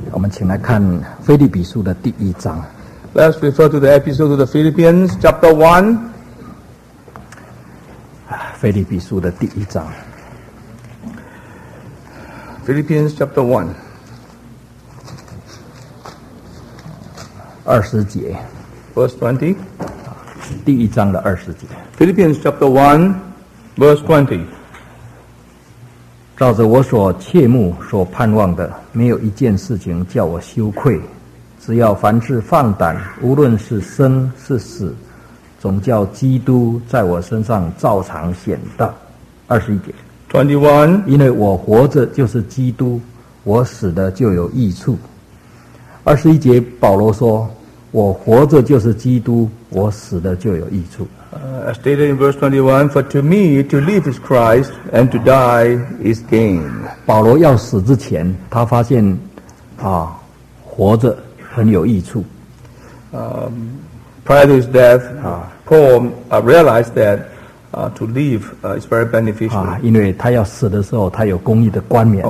我们请来看腓立比书的第1章。 Let's refer to the episode of the Philippians, chapter 1. 腓立比书的第1章。 Philippians chapter 1. 20节。 Verse 20. 第1章的20节。 Philippians chapter 1, verse 20. 照着我所切慕、所盼望的，没有一件事情叫我羞愧。只要凡事放胆，无论是生是死，总叫基督在我身上照常显大。21节。 21. 因为我活着就是基督，我死的就有益处。21节保罗说，我活着就是基督，我死的就有益处。 As stated in verse 21, For to me to live is Christ, and to die is gain. 保罗要死之前，他发现活着很有益处。 Prior to his death, Paul realized that to live is very beneficial. 因为他要死的时候，他有公义的冠冕。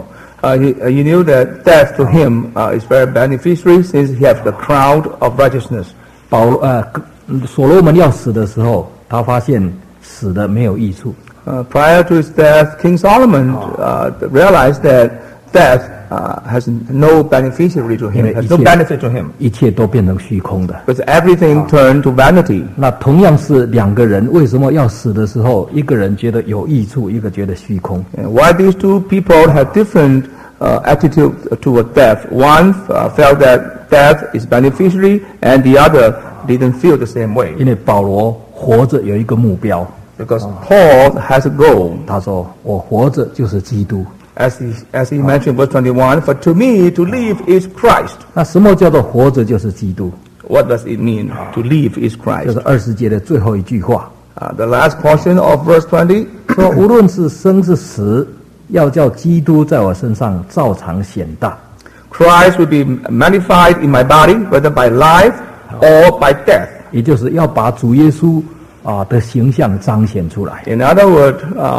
He knew that death to him is very beneficial since he has the crown of righteousness. 所罗门要死的时候，他发现死的没有益处。 Prior to his death, King Solomon realized that death has no beneficiary to him, has no benefit to him. 一切都变成虚空的。 Because everything turned to vanity. 那同样是两个人，为什么要死的时候，一个人觉得有益处，一个觉得虚空？ Why these two people have different attitude toward death? One felt that death is beneficiary, and the other didn't feel the same way. 因为保罗活着有一个目标。 Because Paul has a goal. 他说：“我活着就是基督。” As he mentioned in verse 21, For to me to live is Christ. 那什么叫做活着就是基督？ What does it mean to live is 就 Christ? 是20节的最后一句话。 The last portion of verse 20. 说无论是生是死，要叫基督在我身上照常显大。 Christ will be magnified in my body, whether by life or by death. 也就是要把主耶稣的形象彰显出来。 In other words,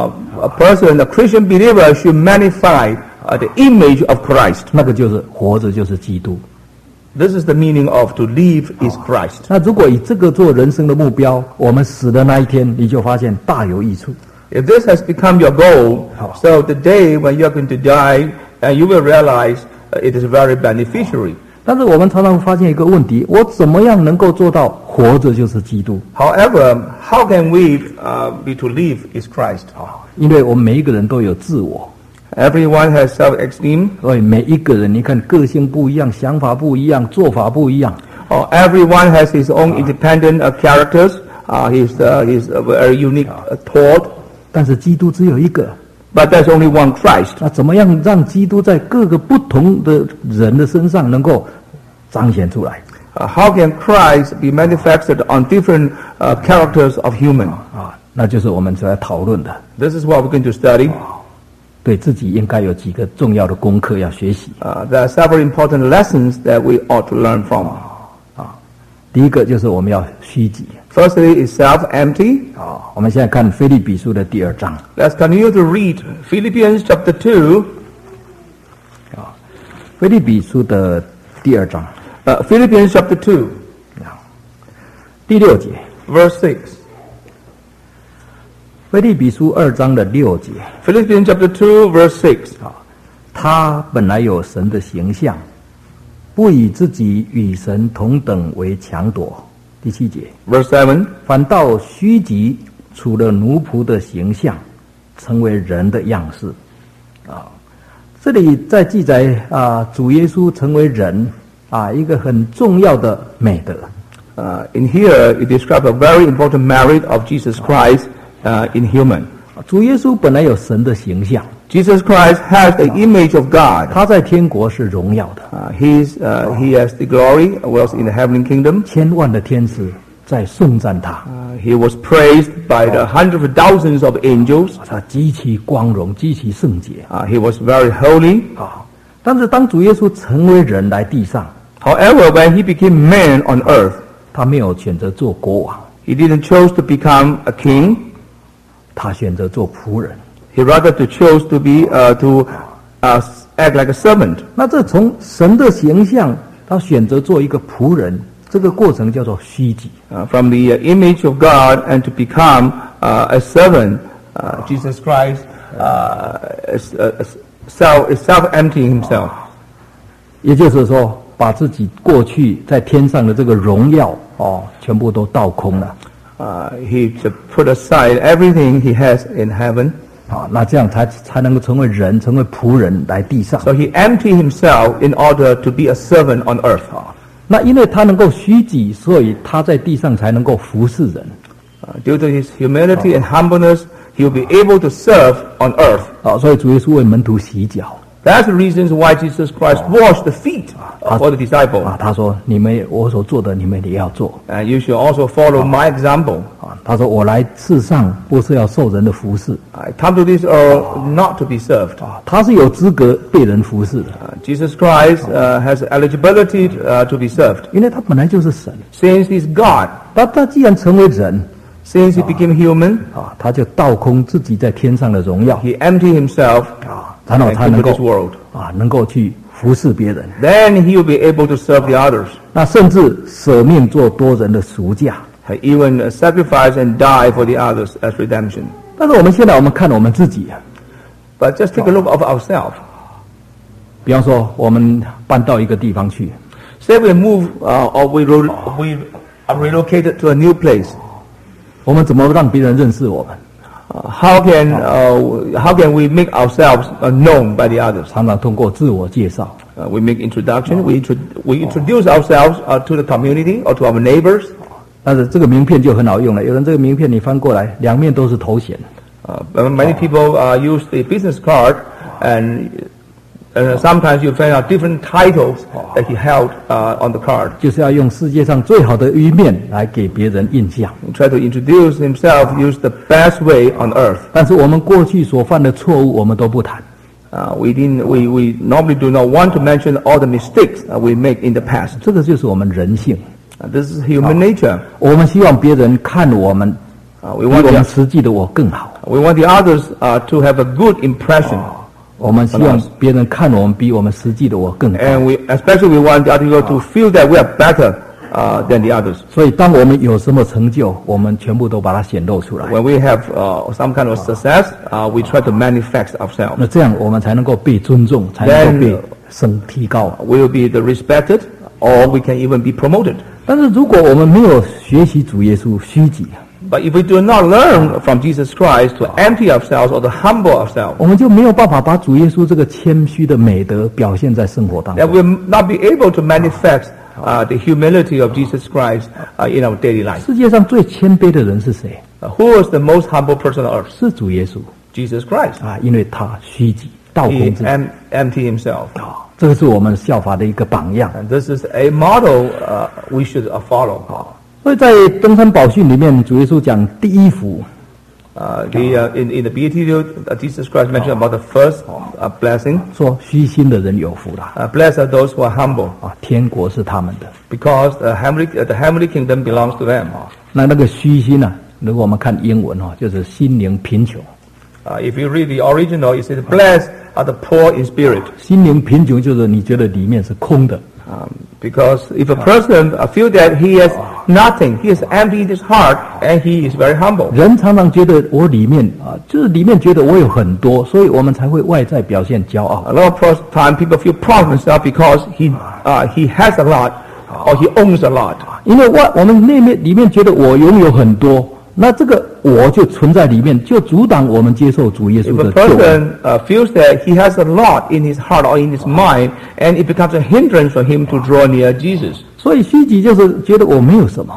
a person, a Christian believer, should magnify the image of Christ. 那个就是活着就是基督。 This is the meaning of to live is Christ. 那如果以这个做人生的目标，我们死的那一天，你就发现大有益处。 If this has become your goal, so the day when you are going to die, and you will realize it is very beneficiary. 但是我们常常发现一个问题：我怎么样能够做到活着就是基督？ However, how can we be to live is Christ? 因为我们每一个人都有自我， Everyone has self-esteem. 所以每一个人，你看个性不一样，想法不一样，做法不一样。 Everyone has his own independent characters. He's very unique thought. 但是基督只有一个。 But there's only one Christ. 那怎么样让基督在各个不同的人的身上能够彰显出来？ How can Christ be manifested on different characters of human? 那就是我们所要讨论的。 This is what we're going to study. 对自己应该有几个重要的功课要学习。 There are several important lessons that we ought to learn from. 第一个就是我们要虚己。 Firstly, is self-empty. 我们现在看腓立比书的第2章。 Let's continue to read Philippians chapter 2. 腓立比书的第2章。 Philippians chapter 2, 第6节。 verse 6. 腓立比书2章的6节。 Philippians chapter 2, verse 6. 他本来有神的形象，不以自己与神同等为强夺。第7节。 Verse 7. 反倒虚己，除了奴仆的形象，成为人的样式。这里在记载主耶稣成为人一个很重要的美德。 In here, it describes a very important merit of Jesus Christ in human. 主耶稣本来有神的形象， Jesus Christ has the image of God. 他在天国是荣耀的， He has the glory, was in the heavenly kingdom. 千万的天使在颂赞他， He was praised by the hundreds of thousands of angels. 他极其光荣，极其圣洁。 He was very holy. 但是当主耶稣成为人来地上， However, when he became man on earth, 他没有选择做国王， he didn't choose to become a king. 他选择做仆人。 He rather to chose to be act like a servant. 那这从神的形象，他选择做一个仆人，这个过程叫做虚己。 From the image of God and to become a servant, Jesus Christ is self-emptying himself. 也就是说，把自己过去在天上的这个荣耀全部都倒空了。 He put aside everything he has in heaven. 那这样才能够成为人，成为仆人来地上。 So he emptied himself in order to be a servant on earth. 那因为他能够虚己，所以他在地上才能够服侍人。 Due to his humility and humbleness, he will be able to serve on earth. 所以主耶稣为门徒洗脚。 That's the reasons why Jesus Christ washed the feet for the disciples. 他说：“你们我所做的，你们也要做。” And you should also follow my example. 他说：“我来世上不是要受人的服侍。 I come to this earth not to be served. 他是有资格被人服侍的， Jesus Christ has eligibility to be served. 因为他本来就是神。 Since he's God, 他既然成为人， since he became human, 他就倒空自己在天上的荣耀， he emptied himself 然后他能 into 够 this world. 能够去服侍别人。 Then he will be able to serve the others. 那甚至舍命做多人的赎价。 He even sacrifice and die for the others as redemption. 但是我们现在看我们自己， But just take a look of ourselves. 比方说我们搬到一个地方去， Say we move or we are relocated to a new place. 我们怎么让别人认识我们？ How can we make ourselves known by the others? 常常通过自我介绍。 We make introduction. We introduce ourselves to the community or to our neighbors. 但是这个名片就很好用了，有人这个名片你翻过来，两面都是头衔。 Many people use the business card, and sometimes you find out different titles that he held on the card. 就是要用世界上最好的一面来给别人印象。 He tried to introduce himself, use the best way on earth. 但是我们过去所犯的错误，我们都不谈。 We normally do not want to mention all the mistakes we make in the past. 这个就是我们人性。 This is human nature. 我们希望别人看我们， We 比我们 want 实际的我更好。 the others to have a good impression. 我们希望别人看我们比我们实际的我更好。 And especially we want the other people to feel that we are better than the others. 所以当我们有什么成就，我们全部都把它显露出来。 When we have some kind of success, we try to manifest ourselves. 那这样我们才能够被尊重，才能够被提高。 We will be the respected, or we can even be promoted. 但是如果我们没有学习主耶稣虚己， But if we do not learn from Jesus Christ to empty ourselves or to humble ourselves, 我们就没有办法把主耶稣这个谦虚的美德表现在生活当 then 中。 we will not be able to manifest the humility of Jesus Christ in our daily life. 世界上最谦卑的人是谁？ Who is the most humble person on earth? 是主耶稣 Jesus Christ. 因为他虚己，倒 He 空自己。 emptied himself. 这个是我们效法的一个榜样。 And this is a model we should follow. 所以在登山宝训里面，主耶稣讲第一福， In the Beatitude, Jesus Christ mentioned about the first blessing. 说虚心的人有福了， Blessed are those who are humble, 天国是他们的。 because the heavenly kingdom belongs to them. 那个虚心呢？如果我们看英文就是心灵贫穷。 If you read the original, it says, "Blessed are the poor in spirit." 心灵贫穷就是你觉得里面是空的。 Because if a person feels that he has nothing, he has emptied his heart, and he is very humble. 人常常觉得我里面就是里面觉得我有很多，所以我们才会外在表现骄傲。 A lot of time, people feel proud of themselves because he has a lot or he owns a lot. 因为我们里面觉得我拥有很多，那这个我就存在里面，就阻挡我们接受主耶稣 If a 的救恩。 person feels that he has a lot in his heart or in his mind, and it becomes a hindrance for him to draw near Jesus. 所以虚己就是觉得我没有什么。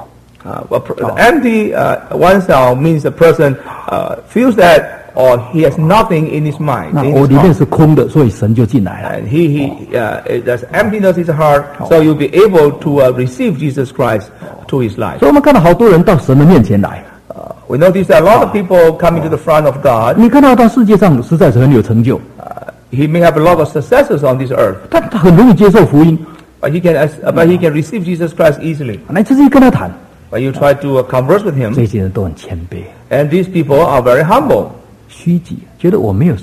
Empty oneself means a person feels that or he has nothing in his mind. 那 in 我 his 里面 heart. 是空的，所以神就进来了。 And there's emptiness in his heart, so you'll be able to receive Jesus Christ to his life. 所以我们看到好多人到神的面前来， We notice that a lot of people coming to the front of God. 你看到他世界上实在是很有成就， He may have a lot of successes on this earth, 他很容易接受福音， but he can receive Jesus Christ easily. 来直接跟他谈。 But you try to converse with him, 这些人都很谦卑， and these people are very humble. 虚己，觉得我没有什么。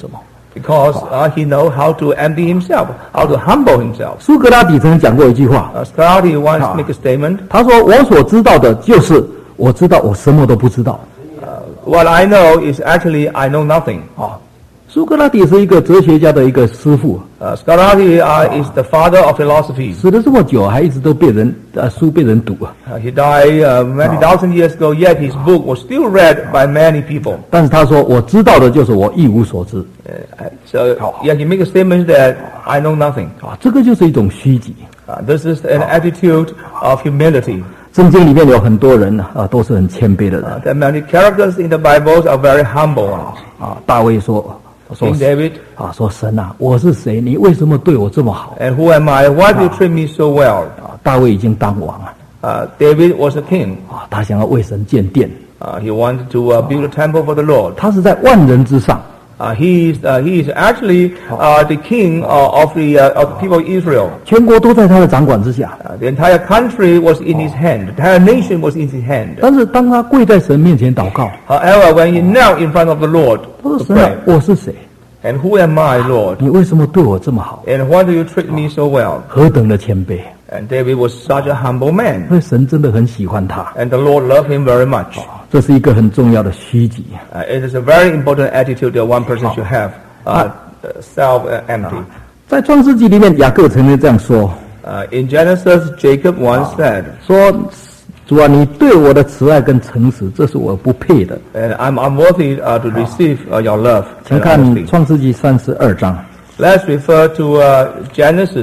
because he knows how to empty himself, how to humble himself. 苏格拉底曾经讲过一句话， Socrates once make a statement. 他说：“我所知道的就是我知道我什么都不知道。” What I know is actually I know nothing. 苏格拉底是一个哲学家的一个师父， Socrates is the father of philosophy. 死了这么久，还一直都被人书被人读啊。 He died many thousand years ago, yet his book was still read by many people. 但是他说：“我知道的就是我一无所知。 So yeah, he make a statement that I know nothing. ” 这个就是一种虚己。 This is an attitude of humility. 圣经里面有很多人都是很谦卑的人 There are many characters in the Bible are very humble ones. 大卫说 King David. 说神啊，我是谁？你为什么对我这么好？ And who am I? Why do you treat me so well? 大卫已经当王 David was a king. 他想要为神建殿， He wanted to build a temple for the Lord. 他是在万人之上。 He is actually the king of the people of Israel. 全国都在他的掌管之下。 The entire country was in his hand. The entire nation was in his hand. 但是当他跪在神面前祷告， However, when he knelt in front of the Lord 他说 to 神啊 pray,， 我是谁？ and who am I, Lord? 你为什么对我这么好？ And why do you treat me so well? 何等的谦卑！ And David was such a humble man. 所以神真的很喜欢他。 And the Lord loved him very much. 这是一个很重要的虚己。 It is a very important attitude that one person should have. Self-empty. 在创世纪里面，雅各曾经这样说： In Genesis, Jacob once said, 说主啊，你对我的慈爱跟诚实，这是我不配的。 and I'm unworthy to receive your love 请 and 看 honesty. 创世纪32章。 Let's refer to Genesis.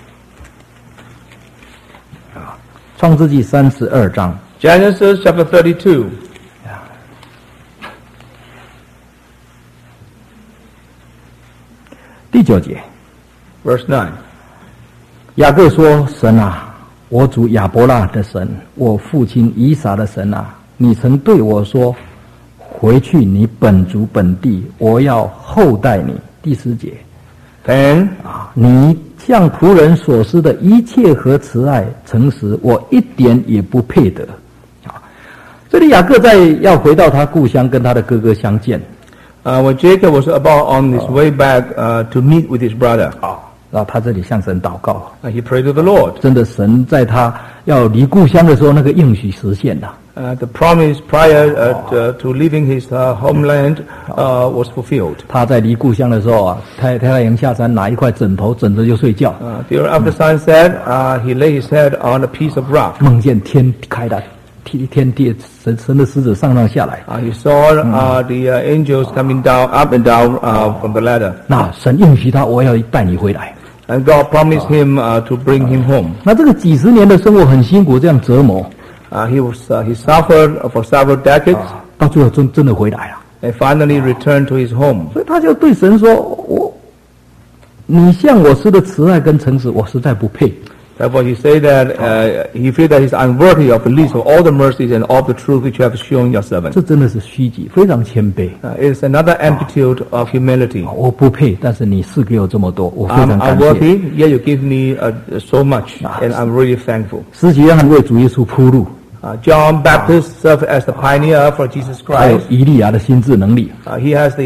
创世纪32章 Genesis chapter 32. 第9节， Verse 9. 雅各说：“神啊，我主亚伯拉的神，我父亲以撒的神啊，你曾对我说，回去你本族本地，我要厚待你。”第10节， 10. 你向仆人所施的一切和慈爱、诚实，我一点也不配得。这里雅各在要回到他故乡，跟他的哥哥相见。 When Jacob was about on his way back to meet with his brother, 然后他这里向神祷告， he prayed to the Lord. 真的神在他要离故乡的时候，那个应许实现了。 The promise prior to leaving his homeland was fulfilled. 他在离故乡的时候太阳下山，拿一块枕头枕着就睡觉， After sunset, he lay his head on a piece of rock. 梦见天开了，天地神的使者上下来。 He saw the angels coming down, up and down from the ladder. 那神应许他，我要带你回来。 And God promised him to bring him home. 那这个几十年的生活很辛苦，这样折磨， He suffered for several decades 到最后真的回来了。 and finally returned to his home. 所以他就对神说：“你向我施的慈爱跟诚实，我实在不配。 Therefore, he said that he feels that he's unworthy of the least of all the mercies and all the truth which you have shown your servant. 这真的是虚己，非常谦卑。 It's another attitude of humility. 我不配，但是你赐给我这么多，我非 I'm 常感谢。 unworthy, yet you give me so much, and I'm really thankful. 施洗约翰为主耶稣铺路， John Baptist served as the pioneer for Jesus 还有 Christ. 以利亚的心智能力， He has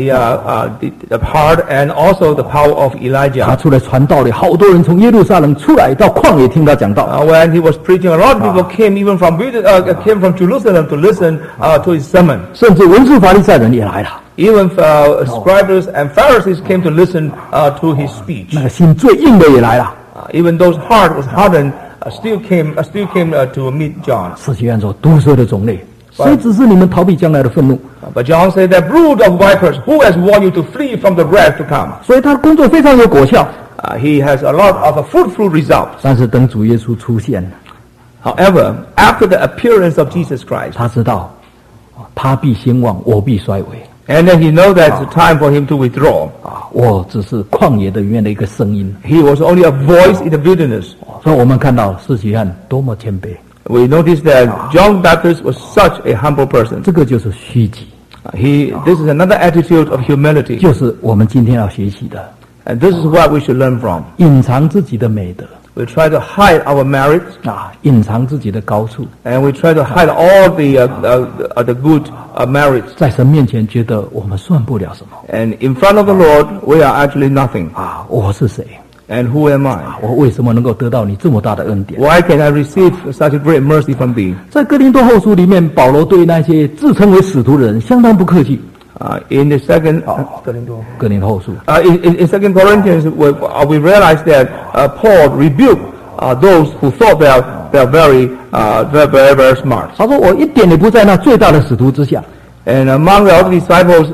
the heart and also the power of 他 Elijah. 出来传道的，好多人从耶路撒冷出来到旷野听他讲道。 When he was preaching, a lot of people came even from Jerusalem to listen to his sermon. 甚至文士法利赛人也来了， Even scribes and Pharisees came to listen to his speech. 那个心最硬的也来了。 Even those heart was hardened still came to meet John. 施洗约翰说：“毒蛇的种类，谁指示你们逃避将来的愤怒？” But John said that brood of vipers, who has warned you to flee from the wrath to come? 所以他工作非常有果效。 He has a lot of fruitful results. 但是等主耶稣出现， However, after the appearance of Jesus Christ, 他知道他必兴旺，我必衰微。 and then he knows that it's time for him to withdraw. 我只是旷野的里面的一个声音。 He was only a voice in the wilderness. 所以我们看到施洗约翰多么谦卑， We notice that John Baptist was such a humble person. 这个就是虚己， This is another attitude of humility. 就是我们今天要学习的， And this is what we should learn from. 隐藏自己的美德， We try to hide our merits, 隐藏自己的高处， and we try to hide all the good merits. 在神面前觉得我们算不了什么 And in front of the Lord, we are actually nothing. 我是谁？ And who am I? 我为什么能够得到你这么大的恩典？ Why can I receive such a great mercy from thee? 在哥林多后书里面，保罗对那些自称为使徒的人相当不客气。 In the second, 哥林多后书， in 2 Corinthians, we realize that Paul rebuked those who thought they are very smart. 他说：“我一点也不在那最大的使徒之下。 And among the other disciples,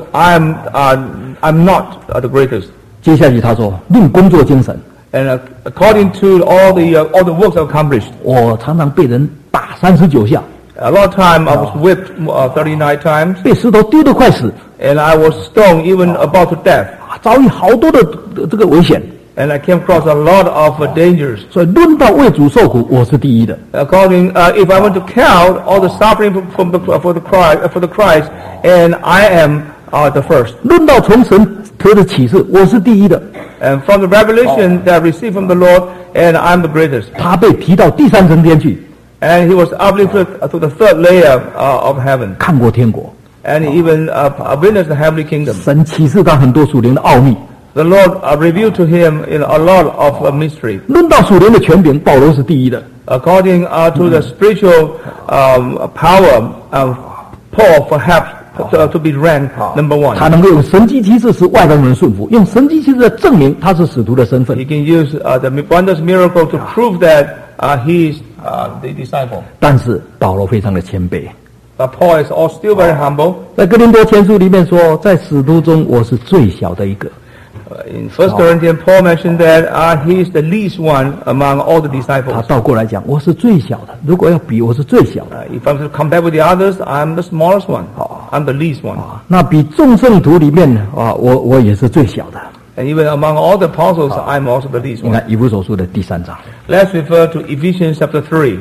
I'm not the greatest. ” 接下去他说：“论工作精神， And according to all the works accomplished, 我常常被人打39下， a lot of time I was whipped 39 times, 被石头丢得快死， and I was stoned even about to death. 遭遇好多的这个危险。 And I came across a lot of dangers. 所以论到为主受苦，我是第一的。 According, if I want to count all the suffering for the Christ, and I am the first. 论到从神得的启示，我是第一的。 And from the revelation that I received from the Lord, and I'm the greatest. 他被提到第三层天去， And he was uplifted to the third layer of heaven, 看过天国。 and he even witnessed the heavenly kingdom. 神启示他很多属灵的奥秘。 The Lord revealed to him a lot of mystery. 论到属灵的权柄，保罗是第一的。 According to the spiritual power, Paul perhaps to be ranked number 他 one. 能够用神迹奇事使外邦人顺服，用神迹奇事来证明他是使徒的身份 He。can use the wondrous miracle to prove that he is the disciple. 但是保罗非常的谦卑， But Paul is still very humble. 在哥林多前书里面说，在使徒中我是最小的一个。 In 1 Corinthians, Paul mentioned that he is the least one among all the 他 disciples. 倒过来讲，我是最小的。如果要比，我是最小的。 If I'm to compare with the others, I'm the smallest one. I'm the least one. 那比众圣徒里面我也是最小的。 And even among all the apostles, I'm also the least 你 one. 看以弗所书的第3章， Let's refer to Ephesians chapter 3.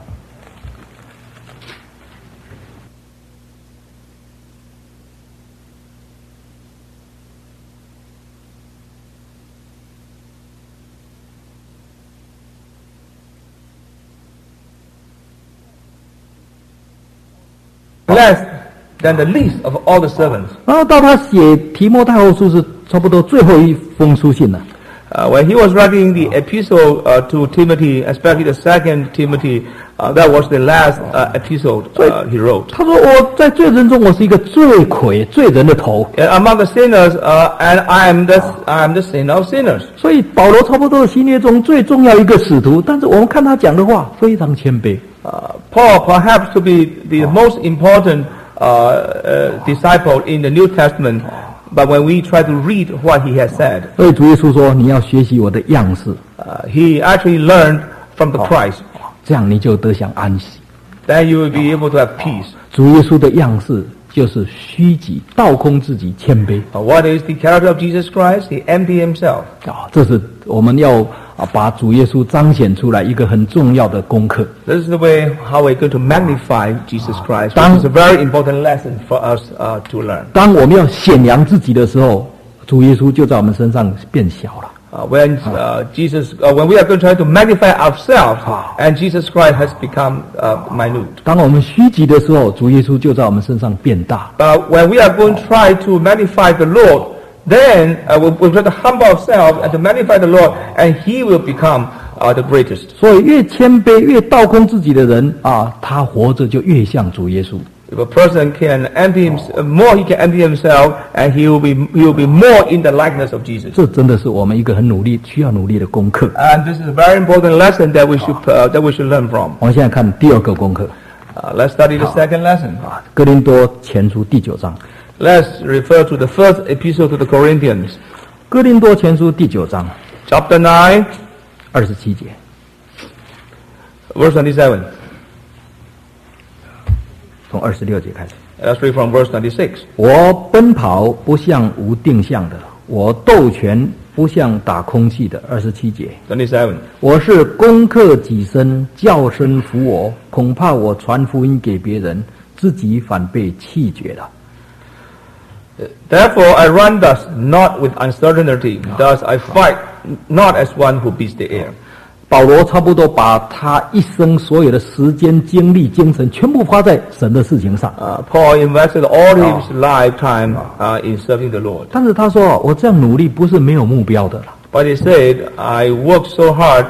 Less than the least of all the servants. 然后到他写提摩太后书是差不多最后一封书信了。 When he was writing the epistle to Timothy, especially the second Timothy, that was the last epistle he wrote. 他说：“我在罪人中，我是一个罪魁罪人的头。 Among the sinners, and I am the sinner of sinners. ” 所以保罗差不多新约中最重要一个使徒，但是我们看他讲的话非常谦卑。 Paul perhaps to be the most important disciple in the New Testament, but when we try to read what he has said, 所以主耶稣说：“你要学习我的样式， he actually learned from the Christ. 这样你就得享安息。 Then you will be able to have peace. ” 主耶稣的样式就是虚己、倒空自己、谦卑。 What is the character of Jesus Christ? He emptied himself. 这是我们要把主耶稣彰显出来一个很重要的功课。 This is the way how we're going to magnify Jesus Christ, which is a very important lesson for us to learn. 当我们要显扬自己的时候，主耶稣就在我们身上变小了。 When we are going to try to magnify ourselves, and Jesus Christ has become minute. 当我们虚己的时候，主耶稣就在我们身上变大。 But when we are going to try to magnify the Lord, then we'll try to humble ourselves and to magnify the Lord, and He will become the greatest. 所以越谦卑、越倒空自己的人他活着就越像主耶稣。 If a person can empty more, he can empty himself, and he will be more in the likeness of Jesus. 这真的是我们一个很需要努力的功课。 And this is a very important lesson that we should learn from. 我们现在看第二个功课， Let's study the second lesson. 哥林多前书第9章。 Let's refer to the first epistle to the Corinthians, 哥林多前书第9章 chapter 9, 27节， verse 27. 从26节开始。 Let's read from verse 26. 我奔跑不像无定向的，我斗拳不像打空气的。27节， 27. 我是攻克己身，叫身服我，恐怕我传福音给别人，自己反被弃绝了。 Therefore I run thus, not with uncertainty. Thus I fight, not as one who beats the air, 保罗差不多把他一生所有的时间、精力、精神全部花在神的事情上。 Paul invested all his lifetime in serving the Lord. 但是他说，我这样努力不是没有目标的了。 But he said, I work so hard,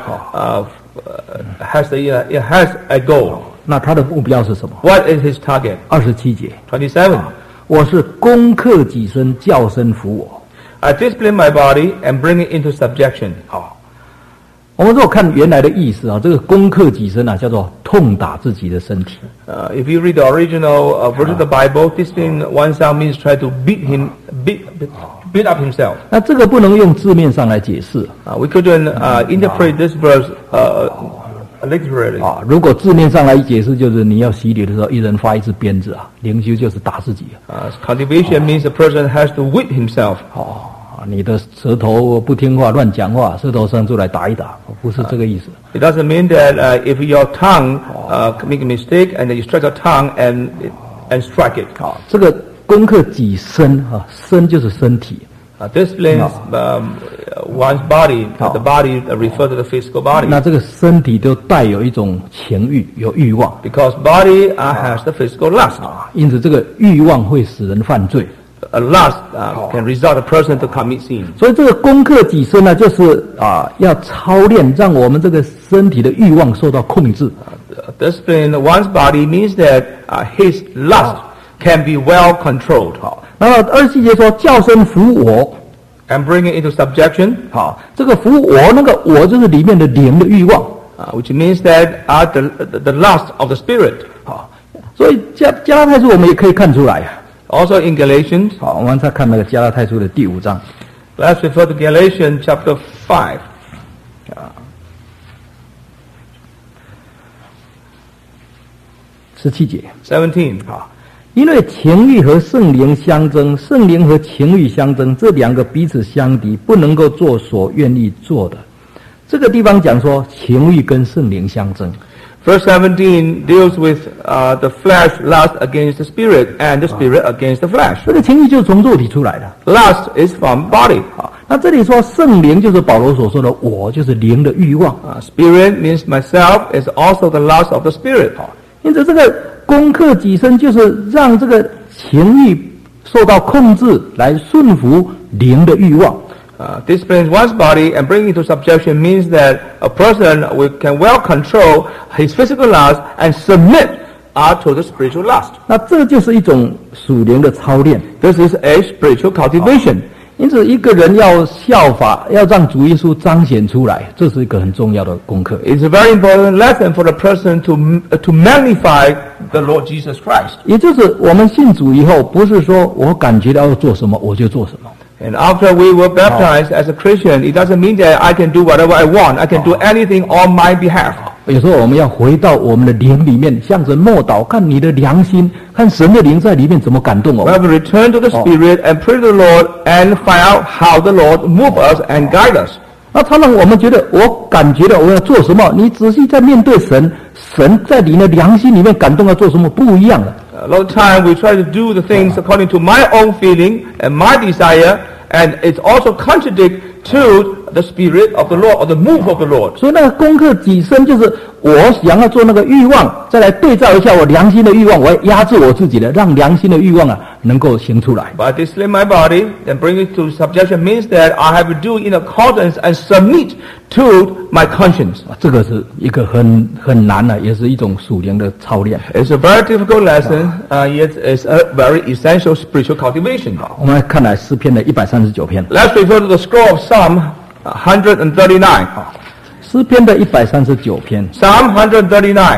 it has a goal. 那他的目标是什么？ What is his target? 27节， 27. 我是攻克己身，叫身服我。 I discipline my body and bring it into subjection. 好，我们如果看原来的意思啊，这个攻克己身啊，叫做痛打自己的身体。 If you read the original version of the Bible, discipline oneself means try to beat up himself. 那这个不能用字面上来解释。 We couldn't interpret this verse literally. 如果字面上来解释，就是你要洗礼的时候，一人发一支鞭子啊，灵修就是打自己。 Cultivation means a person has to whip himself. 你的舌头不听话，乱讲话，舌头伸出来打一打，不是这个意思。 It doesn't mean that if your tongue make a mistake and then you strike your tongue and strike it. 这个攻克己身身就是身体。 Disciplines one's body. The body refers to the physical body. 那这个身体都带有一种情欲，有欲望。 Because body has the physical lust. 因此这个欲望会使人犯罪。 A lust can result a person to commit sin. 所以这个攻克己身呢，就是要操练，让我们这个身体的欲望受到控制。 Discipline one's body means that his lust can be well controlled. 然后27节说，叫身服我 and bring it into subjection. 这个服我，那个我就是里面的灵的欲望 which means that the lust of the spirit. 所以加拉太书我们也可以看出来。 Also in Galatians. 我们再看那个加拉太书的第5章。 Let's refer to Galatians chapter 5. 17节。 17. 因为情欲和圣灵相争，圣灵和情欲相争，这两个彼此相敌，不能够做所愿意做的。这个地方讲说情欲跟圣灵相争。 Verse 17 deals with the flesh lust against the spirit and the spirit against the flesh. 这个情欲就是从肉体出来的。 Lust is from body. 那这里说圣灵就是保罗所说的我，就是灵的欲望。 Spirit means myself is also the lust of the spirit. 因此这个攻克己身就是让这个情欲受到控制，来顺服灵的欲望。 Disciplines one's body and bring it to subjection means that a person can well control his physical lust and submit to the spiritual lust. 那这就是一种属灵的操练。 This is a spiritual cultivation. 因此一个人要效法，要让主耶稣彰显出来，这是一个很重要的功课。 It's a very important lesson for the person to magnify the Lord Jesus Christ. 也就是我们信主以后，不是说我感觉到要做什么我就做什么。 And after we were baptized as a Christian, it doesn't mean that I can do whatever I want. I can do anything on my behalf. 有时候我们要回到我们的灵里面，向神默祷，看你的良心，看神的灵在里面怎么感动我 We 们。 have to return to the Spirit and pray to the Lord and find out how the Lord move us and guide us. 那他让我们觉得，我感觉到我要做什么，你仔细在面对神，神在你的良心里面感动要做什么不一样的。 A lot of time we try to do the things according to my own feeling and my desire, and it's also contradict to the Spirit of the Lord or the move of the Lord. 所以那个攻克己身就是我想要做那个欲望，再来对照一下我良心的欲望，我要压制我自己的，让良心的欲望能够行出来。 But discipline my body and bring it to subjection means that I have to do in accordance and submit to my conscience. 这个是一个很难的，也是一种属灵的操练。 It's a very difficult lesson, yet it's a very essential spiritual cultivation. 我们来看来诗篇的139篇。 Let's refer to the scroll of Psalm 139. 诗篇的139篇， Psalm 139.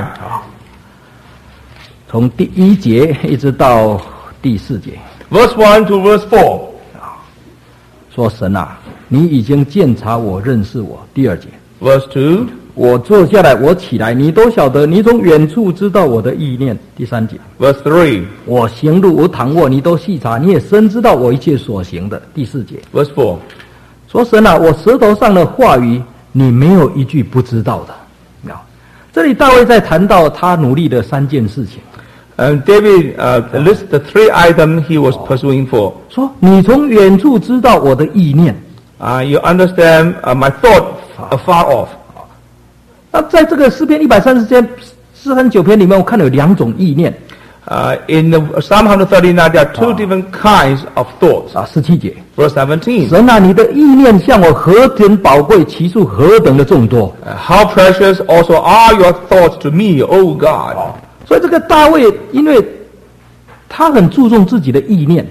从第1节一直到第4节， Verse 1 to verse 4. 说神啊，你已经鉴察我，认识我。第2节， Verse 2. 我坐下来，我起来，你都晓得，你从远处知道我的意念。第3节， Verse 3. 我行路，我躺卧，你都细察，你也深知道我一切所行的。第4节， Verse 4. 说神啊，我舌头上的话语，你没有一句不知道的。这里大卫在谈到他努力的3件事情。 David lists the 3 items he was pursuing for. 说你从远处知道我的意念。 You understand my thought afar off. 那在这个诗篇139篇里面，我看到有2种意念。 In the Psalm 139, there are two different kinds of thoughts. 17节。 Verse 17. 神啊，你的意念向我何等宝贵，其数何等的众多。 How precious also are your thoughts to me, O God. 所以这个大卫，因为他很注重自己的意念。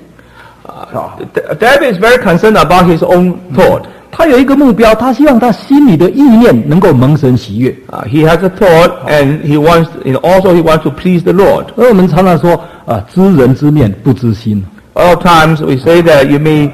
David is very concerned about his own thought. 他有一个目标，他希望他心里的意念能够蒙神喜悦。 He has a thought, and he wants to please the Lord. 而我们常常说，知人知面不知心。 All times we say that you may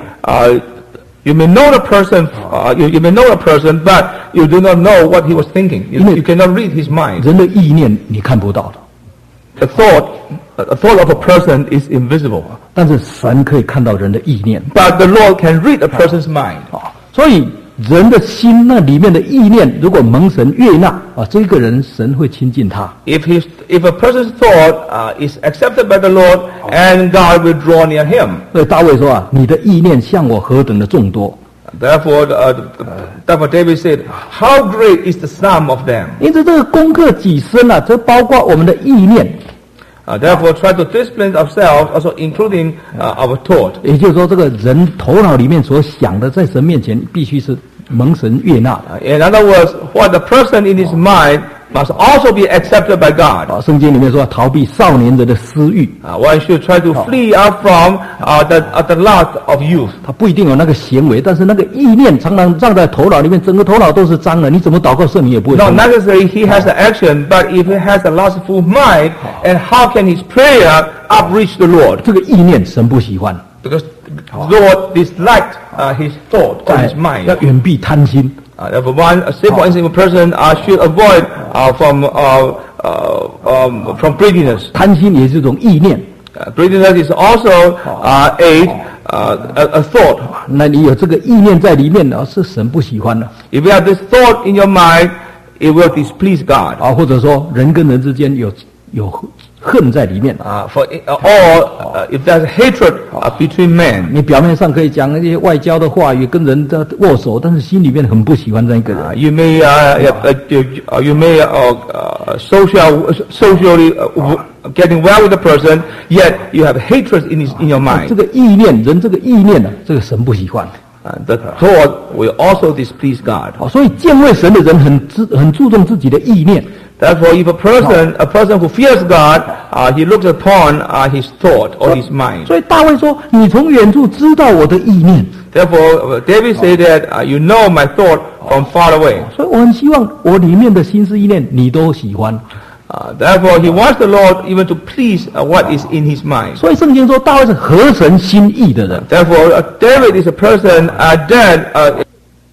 know the person, you may know a person, but you do not know what he was thinking. You cannot read his mind. 人的意念你看不到的。 A thought of a person is invisible. 但是神可以看到人的意念。 But the Lord can read a person's mind. 所以人的心那里面的意念，如果蒙神悦纳这个人神会亲近他。 If a person's thought is accepted by the Lord, and God will draw near him. 所以大卫说你的意念向我何等的众多。 Therefore David said, "How great is the sum of them?" 因此这个功课几深这包括我们的意念。 Therefore, try to discipline ourselves, also including our thought. 也就是说，这个人头脑里面所想的，在神面前必须是蒙神悦纳的。 In other words, what the person in his mind must also be accepted by God. 圣经里面说，逃避少年人的私欲。 One should try to flee out from the lust of youth. 他不一定有那个行为，但是那个意念常常让在头脑里面，整个头脑都是脏的。你怎么祷告圣灵也不会。 Not necessarily he has the action, but if he has a lustful mind, and how can his prayer upreach the Lord? 这个意念神不喜欢。 Because Lord disliked his thought or his mind. 要远避贪心。 Therefore, for instance, a person should avoid from greediness. 贪心也是一种意念。 Greediness is also a thought. 那你有这个意念在里面是神不喜欢的。 If you have this thought in your mind, it will displease God. 或者说人跟人之间有恨在里面。 If there's hatred between men. 你表面上可以讲那些外交的话语，跟人的握手，但是心里面很不喜欢这一个人。 You may socially getting well with the person, yet you have hatred in your mind. 这个意念，人这个意念这个神不喜欢。 The thought will also displease God. 所以敬畏神的人很注重自己的意念。 Therefore, if a person who fears God, he looks upon his thought or his mind. 所以大卫说：“你从远处知道我的意念。” Therefore, David said that you know my thought from far away. 所以我很希望我里面的心思意念你都喜欢。 Therefore, he wants the Lord even to please what is in his mind. 所以圣经说大卫是合神心意的人。 Therefore, David is a person that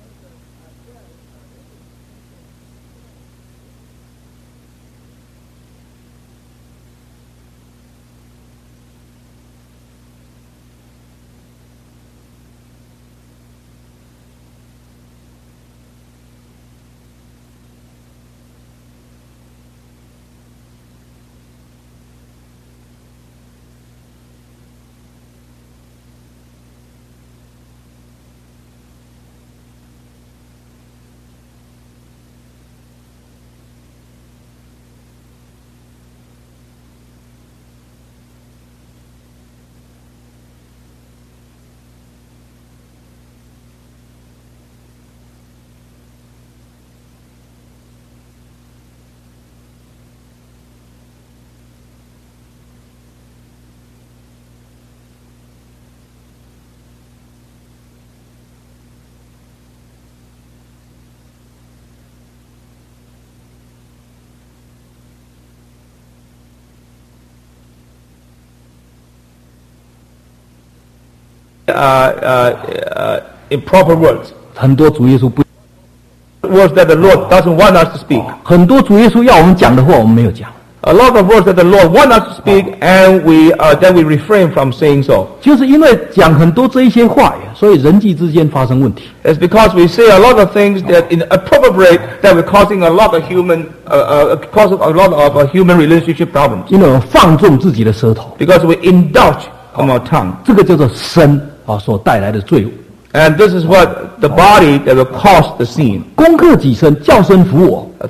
improper words. 很多主耶稣不 Words that the Lord doesn't want us to speak. 很多主耶稣要我们讲的话，我们没有讲。 A lot of words that the Lord wants us to speak, and then we refrain from saying so. 就是因为讲很多这一些话，所以人际之间发生问题。 It's because we say a lot of things that inappropriate that we're causing a lot of human relationship problems. 因为我们放纵自己的舌头。 Because we indulge on our tongue. 这个叫做身所带来的罪恶。 And this is what the body that will cause the sin. 攻克己身，叫身服我。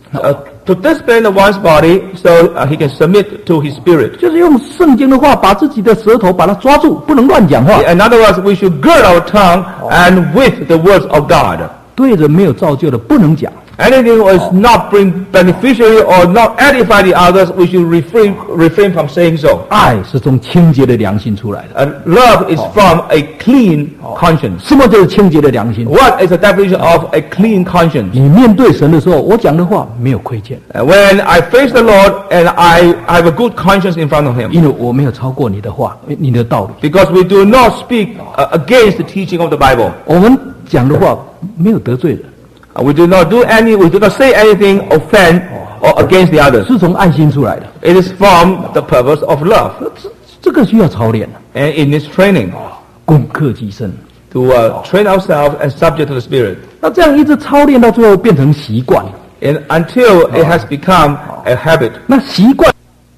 to discipline one's body so he can submit to his spirit. 就是用圣经的话把自己的舌头把它抓住，不能乱讲话。 In other words, we should gird our tongue and with the words of God. 对人没有造就的不能讲。 Anything that is not bring beneficiary or not edify the others, we should refrain from saying so. 爱是从清洁的良心出来的。 And love is from a clean conscience. 什么就是清洁的良心？ What is the definition of a clean conscience? 你面对神的时候，我讲的话没有亏欠， When I face the Lord and I have a good conscience in front of Him. 因为我没有超过你的话，你的道理。 Because we do not speak against the teaching of the Bible. 我们讲的话没有得罪人， We do not say anything offend or against the others. 是从爱心出来的。 It is from the purpose of love. 这个需要操练的， And in this training, 攻克己身。 to train ourselves and subject to the Spirit. 那这样一直操练到最后变成习惯， And until it has become a habit. 那习惯。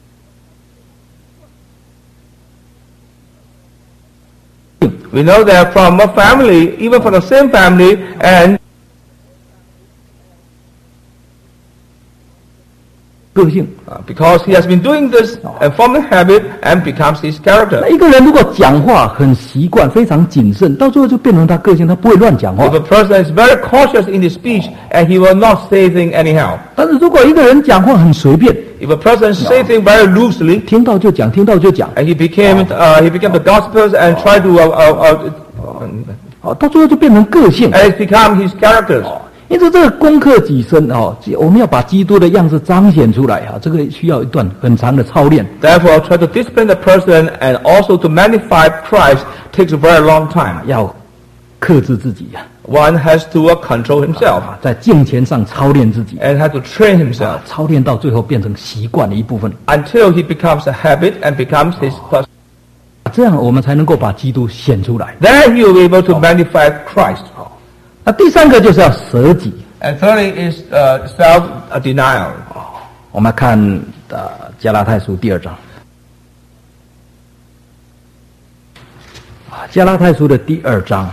We know that from a family, even from the same family, and 个性。 because he has been doing this and formed a habit and becomes his 那 character. 一个人如果讲话很习惯，非常谨慎，到最后就变成他个性，他不会乱讲话 If。a person is very cautious in his speech and he will not say things anyhow. 但是如果一个人讲话很随便， If a person say things very loosely 听到就讲，听到就讲， and he became the gospels and tried to 到最后就变成个性。 and it's become his characters. 因此，这个攻克己身我们要把基督的样子彰显出来这个需要一段很长的操练。 Therefore, try to discipline the person and also to magnify Christ takes a very long time. 要克制自己 One has to control himself 在敬虔上操练自己 and has to train himself 操练到最后变成习惯的一部分。 until he becomes a habit and becomes his person. 这样我们才能够把基督显出来。 Then he will be able to magnify Christ. 那第三个就是要舍己。 And thirdly is self-denial. 我们看加拉太书第2章。加拉太书的第2章。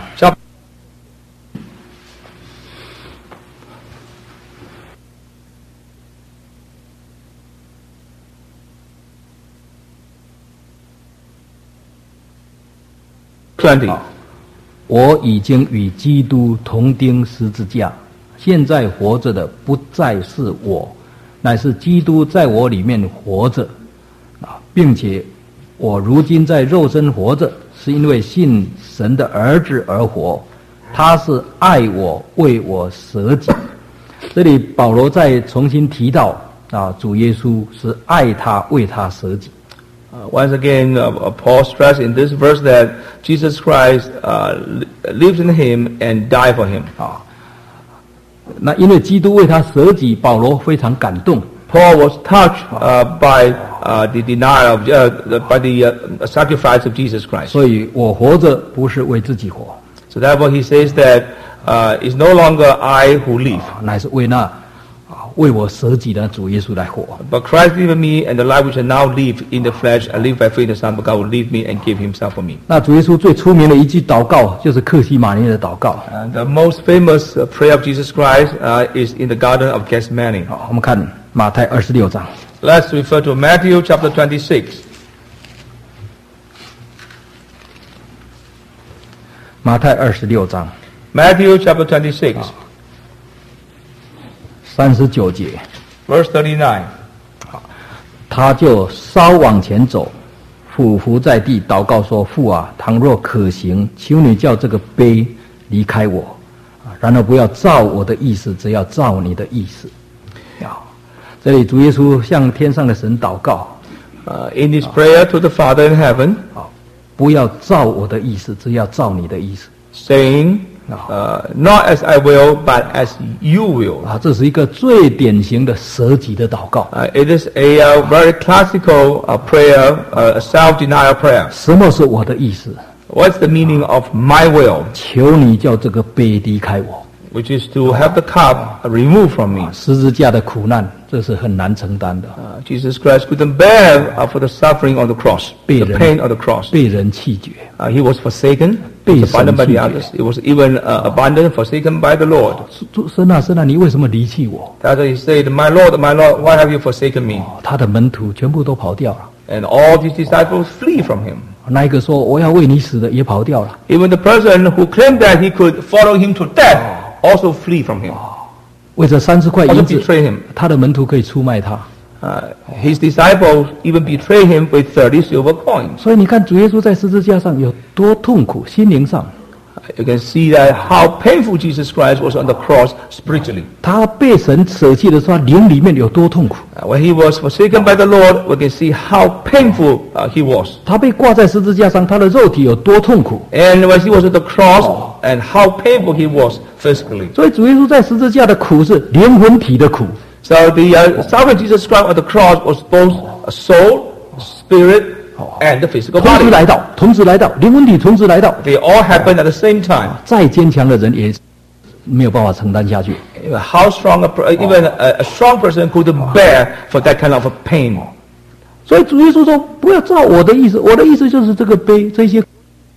20. 我已经与基督同钉十字架，现在活着的不再是我，乃是基督在我里面活着并且我如今在肉身活着，是因为信神的儿子而活，他是爱我，为我舍己。这里保罗再重新提到主耶稣是爱他，为他舍己。 Once again, Paul stressed in this verse that Jesus Christ lives in him and died for him. 那因为基督为他舍己，保罗非常感动。 Paul was touched by the denial of by the sacrifice of Jesus Christ. 所以我活着不是为自己活， So therefore, he says that it's no longer I who live, 乃是为那为我舍己的主耶稣来活。 but Christ lives in me, and the life which I now live in the flesh, I live by faith in the Son of God who live me and give Himself for me. 那主耶稣最出名的一句祷告就是客西马尼的祷告。 And the most famous prayer of Jesus Christ is in the Garden of Gethsemane. 我们看马太26章。 Let's refer to Matthew chapter 26. 马太26章 Matthew chapter 26, 39节， verse 39. 他就稍往前走，俯伏在地祷告说：“父啊，倘若可行，求你叫这个杯离开我，然而不要照我的意思，只要照你的意思。”这里主耶稣向天上的神祷告， In his prayer to the Father in heaven, 不要照我的意思，只要照你的意思。 saying, not as I will, but as you will. 这是一个最典型的舍己的祷告。 It is a very classical prayer, a self-denial prayer. 什么是我的意思？ What's the meaning of my will? 求你叫这个杯离开我。 Which is to have the cup removed from me. 十字架的苦难，这是很难承担的。 Jesus Christ couldn't bear for the suffering on the cross, the pain of the cross. 被人弃绝， He was forsaken, 被 was 神 abandoned by 拒 the 绝。 others. It was even abandoned, forsaken by the Lord. 神啊，神啊，你为什么离弃我？ That's why he said, my Lord, why have you forsaken me? 他的门徒全部都跑掉了。 And all these disciples flee from him. 那一个说我要为你死的也跑掉了。 Even the person who claimed that he could follow him to death also flee from him. 为这30块 Also 银子 betray him. 他的门徒可以出卖他。 His disciples even betray him with 30 silver coins. 所以你看主耶稣在十字架上有多痛苦，心灵上。 You can see that how painful Jesus Christ was on the cross spiritually. 他被神舍弃的时候，他灵里面有多痛苦。 When he was forsaken by the Lord, we can see how painful he was. 他被挂在十字架上，他的肉体有多痛苦。 And when he was at the cross, and how painful he was physically. 所以主耶稣在十字架的苦是灵魂体的苦。 So the suffering Jesus Christ on the cross was both a soul, spirit, and the physical 同时 body. 来到，同时来到，灵魂体同时来到。 They all happened at the same time. 再坚强的人也没有办法承担下去。 How strong even a strong person couldn't bear for that kind of a pain. 所以主耶稣说：“不要照我的意思，我的意思就是这个杯，这些。”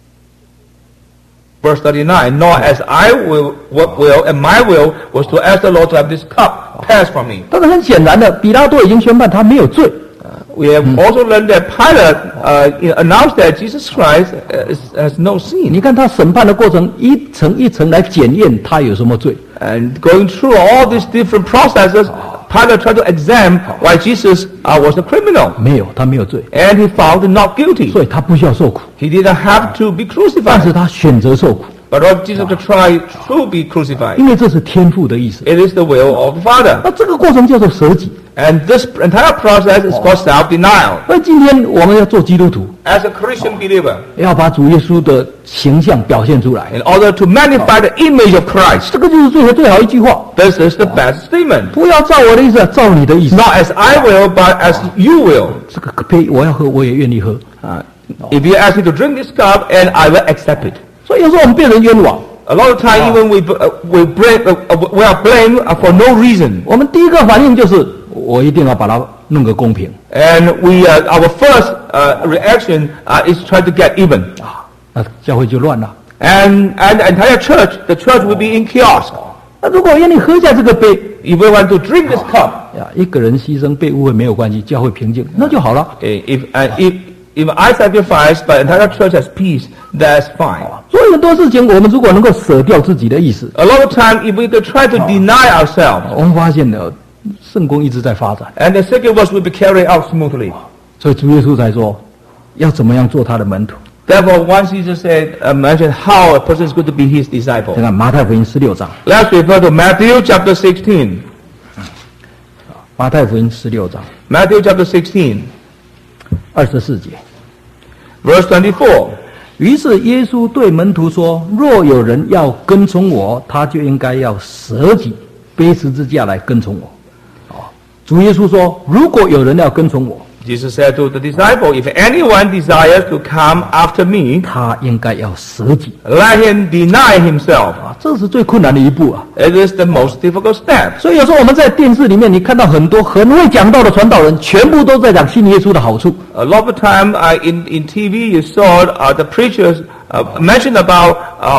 Verse 39, nor as I will, what will, and my will was to ask the Lord to have this cup pass from me. 但是很显然的，比拉多已经宣判他没有罪。 We have also learned that Pilate announced that Jesus Christ has no 你 sin. 看他审判的过程，一层一层来检验他有什么罪。 And going through all these different processes, Pilate tried to examine why Jesus was a criminal. 没有，他没有罪， And he found not guilty. 所以他不需要受苦。 He didn't have to be 但是 crucified. 他选择受苦， But Lord Jesus to try to be crucified. 因为这是天父的意思。 It is the will of the Father. 那这个过程叫做舍己。 And this entire process is called self-denial. 而今天我们要做基督徒， As a Christian believer, 要把主耶稣的形象表现出来。 in order to magnify the image of Christ, 这个就是最好一句话： this is the best statement. 不要照我的意思，照你的意思。 Not as I will, but as you will. 这个杯我要喝，我也愿意喝。 If you ask me to drink this cup, and I will accept it. 所以有时候我们变成冤枉。 A lot of time, even we are blamed for no reason. 我们第一个反应就是我一定要把它弄个公平。 And our first reaction is try to get even. 那教会就乱了。 And the entire the church will be in chaos. 那如果我愿意喝下这个杯， If we want to drink this cup, 呀，一个人牺牲被误会没有关系，教会平静，那就好了。 if I sacrifice, but entire church has peace, that's fine. 所以很多事情，我们如果能够舍掉自己的意思， A lot of time, if we could try to deny ourselves, 我们发现呢，圣功一直在发展。 and the second verse will be carried out smoothly. 所以主耶稣才说，要怎么样做他的门徒。 Therefore, once Jesus said, mentioned how a person is going to be his 你 disciple. 看马太福音16章， Let's refer to Matthew chapter 16. 马太福音16章 Matthew chapter 16, 24节。 verse 24. 于是耶稣对门徒说：“若有人要跟从我，他就应该要舍己，背十字架来跟从我。”主耶稣说：“如果有人要跟从我， Jesus said to the disciple, if anyone desires to come after me, 他应该要舍己。 let him deny himself. 这是最困难的一步啊！ It is the most difficult step. 所以有时候我们在电视里面，你看到很多很会讲道的传道人，全部都在讲信耶稣的好处。 A lot of time in TV you saw the preachers mention about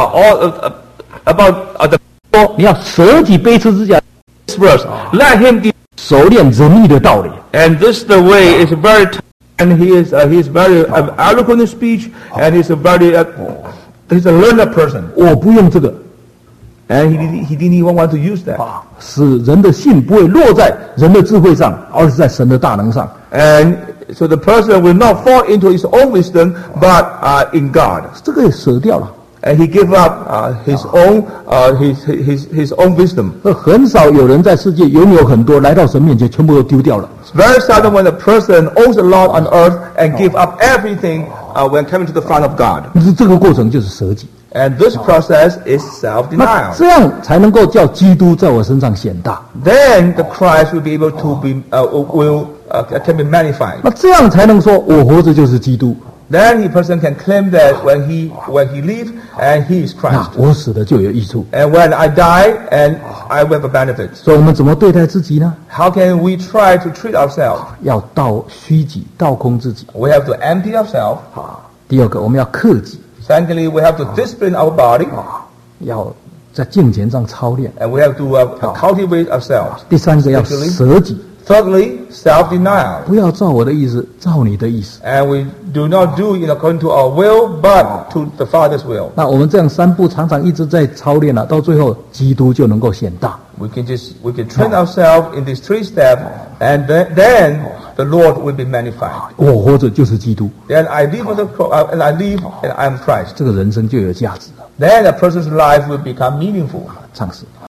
the 说你要舍己背十字架， verse. Let him 熟练仁义的道理。 and this the way is very and he is very eloquent in speech and he's a learned person 我不用这个， and he didn't even want to use that. 使人的信不会落在人的智慧上，而是在神的大能上。 And so the person will not fall into his own wisdom, but in God. 这个也舍掉了。 And he gave up his own wisdom. 很少有人在世界拥有很多，来到神面前全部都丢掉了。 It's very seldom when a person owns a lot on earth and give up everything when coming to the front of God. 这个过程就是舍己。 And this process is 那 self-denial. 这样才能够叫基督在我身上显大。 Then the Christ will be able to can be magnified. 那这样才能说我活着就是基督， Then the person can claim that when he lives and he is 那 Christ. 我死了就有益处。 And when I die and I will have a benefit. 所以我们怎么对待自己呢？ How can we try to treat ourselves? 要倒虚己，倒空自己。 We have to empty ourselves. 第二个，我们要克己， Secondly, we have to discipline our body, 要在敬虔上操练。 and we have to cultivate ourselves. 第三个要舍己， Thirdly, self-denial. 不要照我的意思，照你的意思。 And we do not do it according to our will, but to the Father's will. 那我们这样三步常常一直在操练了，到最后基督就能够显大。 We can train ourselves in these 3 steps, and then the Lord will be magnified. 我活着就是基督， Then I live and I live and I am Christ. 这个人生就有价值了。 Then a person's life will become meaningful. 唱诗。